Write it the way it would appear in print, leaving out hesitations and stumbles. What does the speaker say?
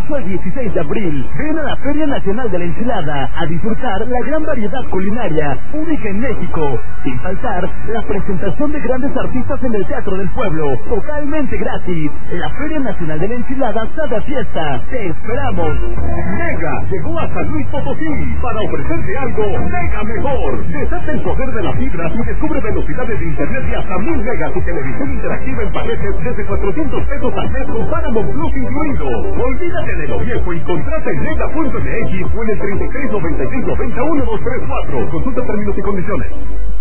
14 al 16 de abril. Ven a la Feria Nacional de la Enchilada a disfrutar la gran variedad culinaria única en México. Sin faltar la presentación de grandes artistas en el Teatro del Pueblo, totalmente gratis. La Feria Nacional de la Enchilada está de fiesta. ¡Te esperamos! Mega llegó a San Luis Potosí para ofrecerte algo mega mejor. Desata el poder de la fibra y descubre velocidades de internet de hasta 1000 megas y televisión interactiva en paquetes desde 400 pesos al mes con Paramount Plus incluido. Olvídate de lo viejo y contrata en mega.mx o en el 33 95 90 1234. Consulta términos y condiciones.